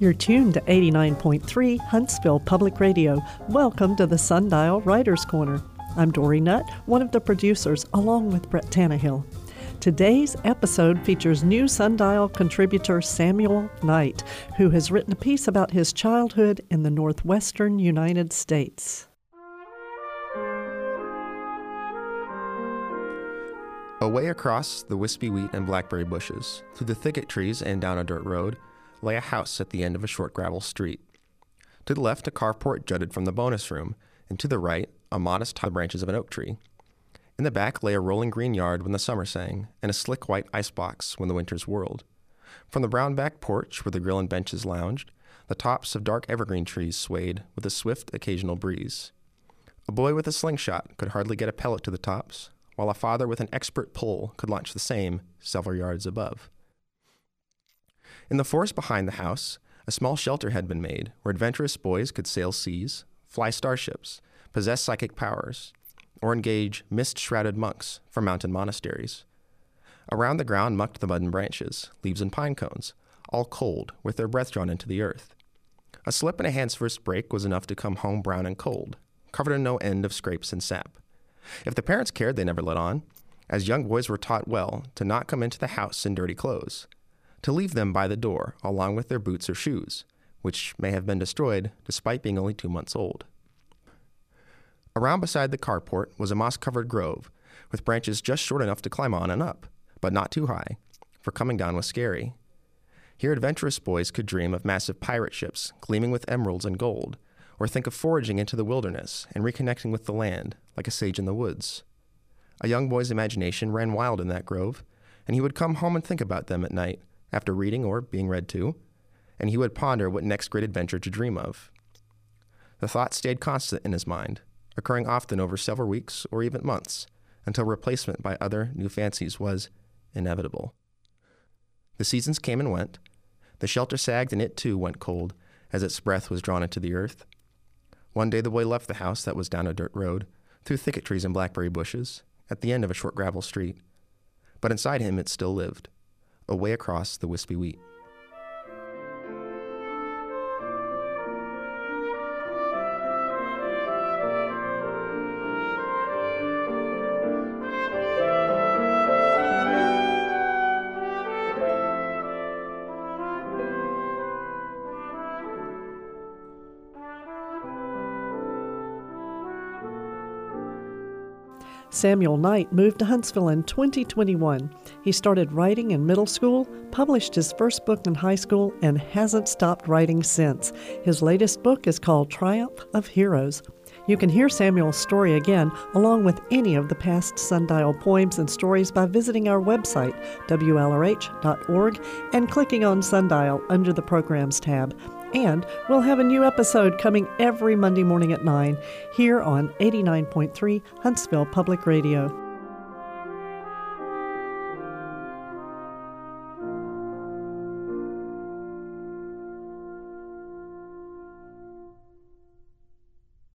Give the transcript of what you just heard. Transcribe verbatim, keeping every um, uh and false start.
You're tuned to eighty-nine point three Huntsville Public Radio. Welcome to the Sundial Writers Corner. I'm Dory Nutt, one of the producers, along with Brett Tannehill. Today's episode features new Sundial contributor Samuel Knight, who has written a piece about his childhood in the northwestern United States. Away across the wispy wheat and blackberry bushes, through the thicket trees and down a dirt road, lay a house at the end of a short gravel street. To the left, a carport jutted from the bonus room, and to the right, a modest high branches of an oak tree. In the back lay a rolling green yard when the summer sang, and a slick white icebox when the winters whirled. From the brown back porch where the grill and benches lounged, the tops of dark evergreen trees swayed with a swift occasional breeze. A boy with a slingshot could hardly get a pellet to the tops, while a father with an expert pull could launch the same several yards above. In the forest behind the house, a small shelter had been made where adventurous boys could sail seas, fly starships, possess psychic powers, or engage mist-shrouded monks from mountain monasteries. Around the ground mucked the mud and branches, leaves and pine cones, all cold, with their breath drawn into the earth. A slip and a hand's first break was enough to come home brown and cold, covered in no end of scrapes and sap. If the parents cared, they never let on, as young boys were taught well to not come into the house in dirty clothes, to leave them by the door along with their boots or shoes, which may have been destroyed despite being only two months old. Around beside the carport was a moss-covered grove, with branches just short enough to climb on and up, but not too high, for coming down was scary. Here adventurous boys could dream of massive pirate ships gleaming with emeralds and gold, or think of foraging into the wilderness and reconnecting with the land, like a sage in the woods. A young boy's imagination ran wild in that grove, and he would come home and think about them at night, after reading or being read to, and he would ponder what next great adventure to dream of. The thought stayed constant in his mind, occurring often over several weeks or even months, until replacement by other new fancies was inevitable. The seasons came and went. The shelter sagged and it too went cold as its breath was drawn into the earth. One day the boy left the house that was down a dirt road, through thicket trees and blackberry bushes, at the end of a short gravel street. But inside him it still lived, away across the wispy wheat. Samuel Knight moved to Huntsville in twenty twenty-one. He started writing in middle school, published his first book in high school, and hasn't stopped writing since. His latest book is called Triumph of Heroes. You can hear Samuel's story again, along with any of the past Sundial poems and stories, by visiting our website, W L R H dot org, and clicking on Sundial under the Programs tab. And we'll have a new episode coming every Monday morning at nine here on eighty-nine point three Huntsville Public Radio.